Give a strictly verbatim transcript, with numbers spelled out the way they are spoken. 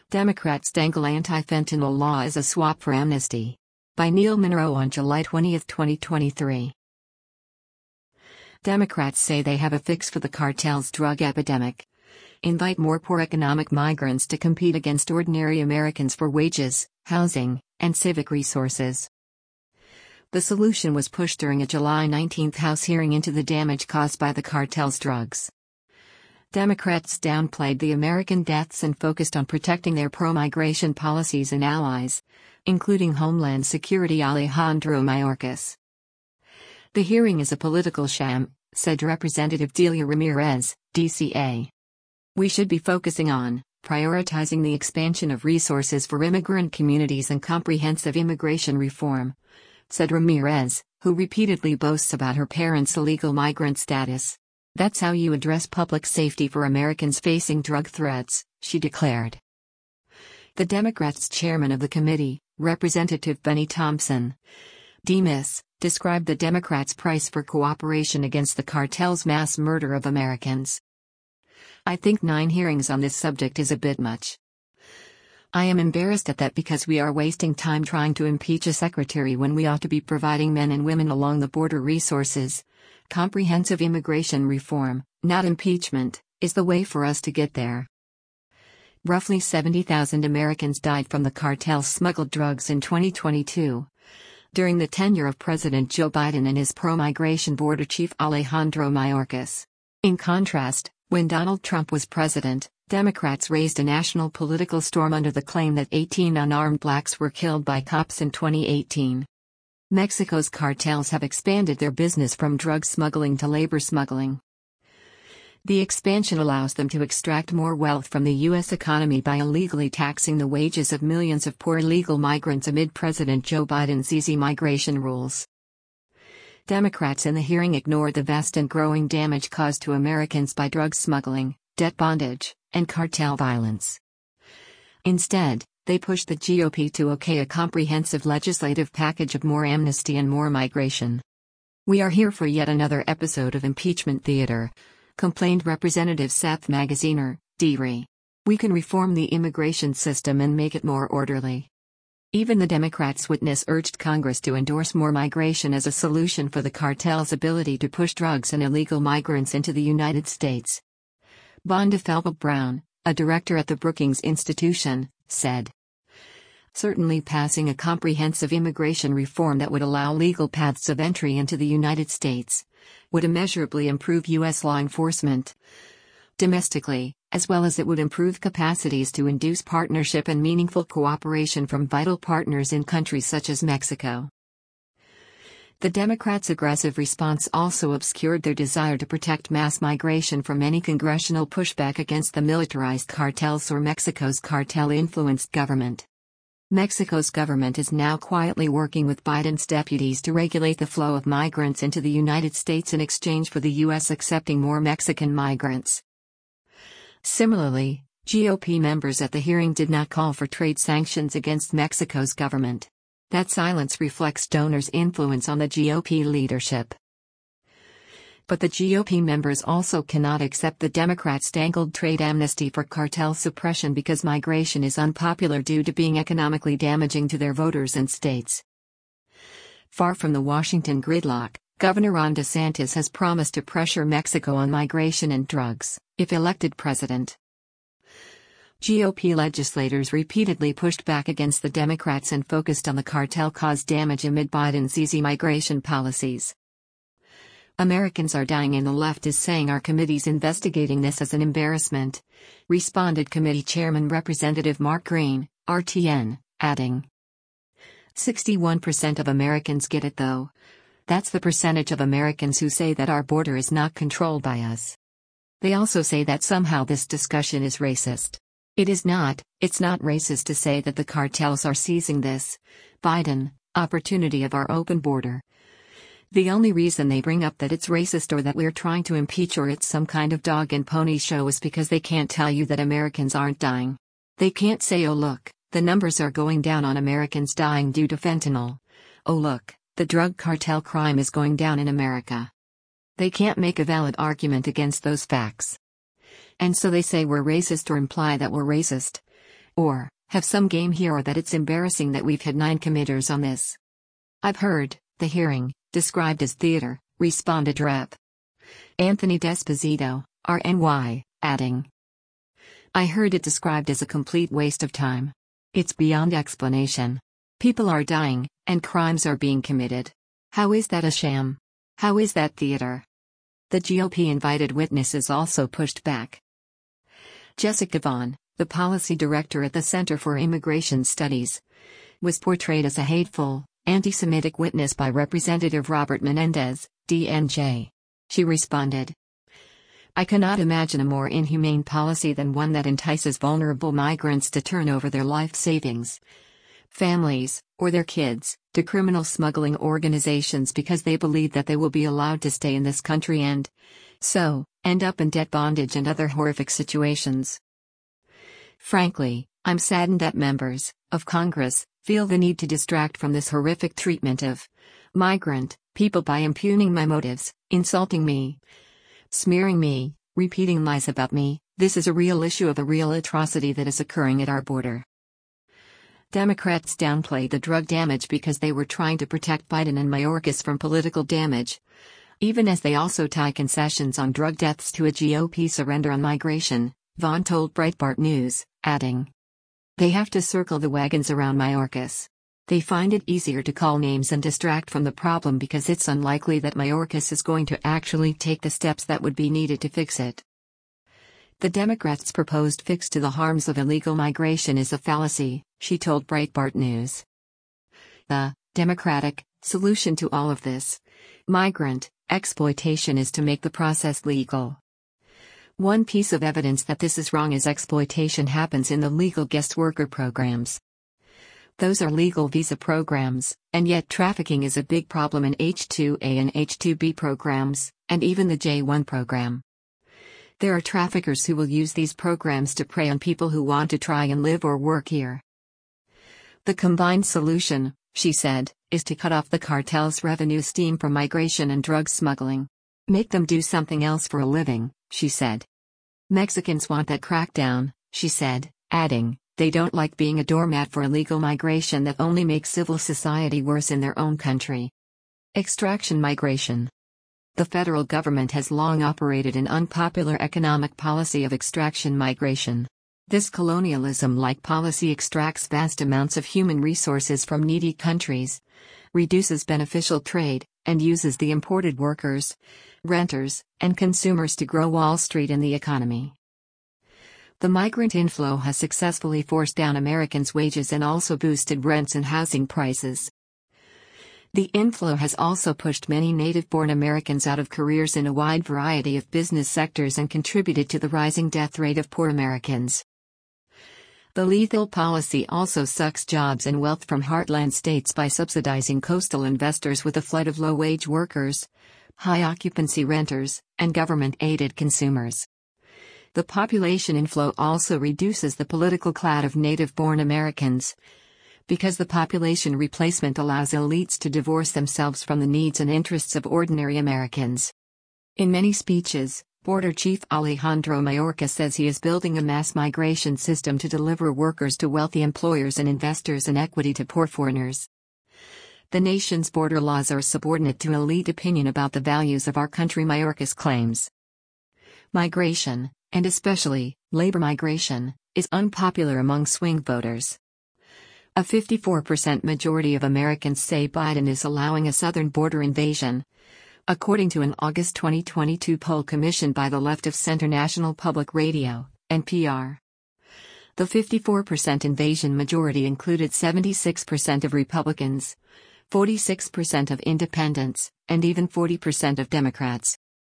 Democrats dangle anti-fentanyl law as a swap for amnesty. By Neil Monroe on July twentieth, twenty twenty-three. Democrats say they have a fix for the cartel's drug epidemic. Invite more poor economic migrants to compete against ordinary Americans for wages, housing, and civic resources. The solution was pushed during a July nineteenth House hearing into the damage caused by the cartel's drugs. Democrats downplayed the American deaths and focused on protecting their pro-migration policies and allies, including Homeland Security Alejandro Mayorkas. The hearing is a political sham, said Representative Delia Ramirez, D C A. We should be focusing on prioritizing the expansion of resources for immigrant communities and comprehensive immigration reform, said Ramirez, who repeatedly boasts about her parents' illegal migrant status. That's how you address public safety for Americans facing drug threats, she declared. The Democrats' chairman of the committee, Representative Benny Thompson, D M I S, described the Democrats' price for cooperation against the cartel's mass murder of Americans. I think nine hearings on this subject is a bit much. I am embarrassed at that because we are wasting time trying to impeach a secretary when we ought to be providing men and women along the border resources. Comprehensive immigration reform, not impeachment, is the way for us to get there. Roughly seventy thousand Americans died from the cartel's smuggled drugs in twenty twenty-two. During the tenure of President Joe Biden and his pro-migration border chief Alejandro Mayorkas. In contrast, when Donald Trump was president, Democrats raised a national political storm under the claim that eighteen unarmed blacks were killed by cops in twenty eighteen. Mexico's cartels have expanded their business from drug smuggling to labor smuggling. The expansion allows them to extract more wealth from the U S economy by illegally taxing the wages of millions of poor illegal migrants amid President Joe Biden's easy migration rules. Democrats in the hearing ignored the vast and growing damage caused to Americans by drug smuggling, debt bondage, and cartel violence. Instead, they pushed the G O P to okay a comprehensive legislative package of more amnesty and more migration. We are here for yet another episode of impeachment theater, complained Representative Seth Magaziner, D R I. We can reform the immigration system and make it more orderly. Even the Democrats' witness urged Congress to endorse more migration as a solution for the cartel's ability to push drugs and illegal migrants into the United States. Vonda Felbel-Brown, a director at the Brookings Institution, said, "Certainly passing a comprehensive immigration reform that would allow legal paths of entry into the United States would immeasurably improve U S law enforcement domestically, as well as it would improve capacities to induce partnership and meaningful cooperation from vital partners in countries such as Mexico." The Democrats' aggressive response also obscured their desire to protect mass migration from any congressional pushback against the militarized cartels or Mexico's cartel-influenced government. Mexico's government is now quietly working with Biden's deputies to regulate the flow of migrants into the United States in exchange for the U S accepting more Mexican migrants. Similarly, G O P members at the hearing did not call for trade sanctions against Mexico's government. That silence reflects donors' influence on the G O P leadership. But the G O P members also cannot accept the Democrats' dangled trade amnesty for cartel suppression because migration is unpopular due to being economically damaging to their voters and states. Far from the Washington gridlock, Governor Ron DeSantis has promised to pressure Mexico on migration and drugs, if elected president. G O P legislators repeatedly pushed back against the Democrats and focused on the cartel-caused damage amid Biden's easy migration policies. "Americans are dying and the left is saying our committee's investigating this as an embarrassment," responded committee chairman Representative Mark Green, R T N, adding, sixty-one percent of Americans get it though. That's the percentage of Americans who say that our border is not controlled by us. They also say that somehow this discussion is racist. It is not. It's not racist to say that the cartels are seizing this, Biden, opportunity of our open border. The only reason they bring up that it's racist or that we're trying to impeach or it's some kind of dog and pony show is because they can't tell you that Americans aren't dying. They can't say, oh look, the numbers are going down on Americans dying due to fentanyl. Oh look, the drug cartel crime is going down in America. They can't make a valid argument against those facts. And so they say we're racist or imply that we're racist. Or, have some game here or that it's embarrassing that we've had nine committers on this. I've heard the hearing described as theater, responded Representative Anthony D'Esposito, R N Y, adding, I heard it described as a complete waste of time. It's beyond explanation. People are dying, and crimes are being committed. How is that a sham? How is that theater? The G O P invited witnesses also pushed back. Jessica Vaughn, the policy director at the Center for Immigration Studies, was portrayed as a hateful, anti-Semitic witness by Representative Robert Menendez, D N J. She responded, I cannot imagine a more inhumane policy than one that entices vulnerable migrants to turn over their life savings, families, or their kids, to criminal smuggling organizations because they believe that they will be allowed to stay in this country and, so, end up in debt bondage and other horrific situations. Frankly, I'm saddened that members of Congress feel the need to distract from this horrific treatment of migrant people by impugning my motives, insulting me, smearing me, repeating lies about me. This is a real issue of a real atrocity that is occurring at our border. Democrats downplayed the drug damage because they were trying to protect Biden and Mayorkas from political damage, even as they also tie concessions on drug deaths to a G O P surrender on migration, Vaughn told Breitbart News, adding, they have to circle the wagons around Mayorkas. They find it easier to call names and distract from the problem because it's unlikely that Mayorkas is going to actually take the steps that would be needed to fix it. The Democrats' proposed fix to the harms of illegal migration is a fallacy, she told Breitbart News. The Democratic solution to all of this migrant exploitation is to make the process legal. One piece of evidence that this is wrong is exploitation happens in the legal guest worker programs. Those are legal visa programs, and yet trafficking is a big problem in H two A and H two B programs, and even the J one program. There are traffickers who will use these programs to prey on people who want to try and live or work here. The combined solution, she said, is to cut off the cartel's revenue stream from migration and drug smuggling. Make them do something else for a living, she said. Mexicans want that crackdown, she said, adding, they don't like being a doormat for illegal migration that only makes civil society worse in their own country. Extraction migration. The federal government has long operated an unpopular economic policy of extraction migration. This colonialism-like policy extracts vast amounts of human resources from needy countries, reduces beneficial trade, and uses the imported workers, renters, and consumers to grow Wall Street and the economy. The migrant inflow has successfully forced down Americans' wages and also boosted rents and housing prices. The inflow has also pushed many native-born Americans out of careers in a wide variety of business sectors and contributed to the rising death rate of poor Americans. The lethal policy also sucks jobs and wealth from heartland states by subsidizing coastal investors with a flood of low-wage workers, high-occupancy renters, and government-aided consumers. The population inflow also reduces the political clout of native-born Americans, because the population replacement allows elites to divorce themselves from the needs and interests of ordinary Americans. In many speeches, Border Chief Alejandro Mayorkas says he is building a mass migration system to deliver workers to wealthy employers and investors and equity to poor foreigners. The nation's border laws are subordinate to elite opinion about the values of our country, Mayorkas claims. Migration, and especially labor migration, is unpopular among swing voters. A fifty-four percent majority of Americans say Biden is allowing a southern border invasion, according to an August twenty twenty-two poll commissioned by the Left of Center National Public Radio, N P R. The fifty-four percent invasion majority included seventy-six percent of Republicans, forty-six percent of independents, and even forty percent of Democrats.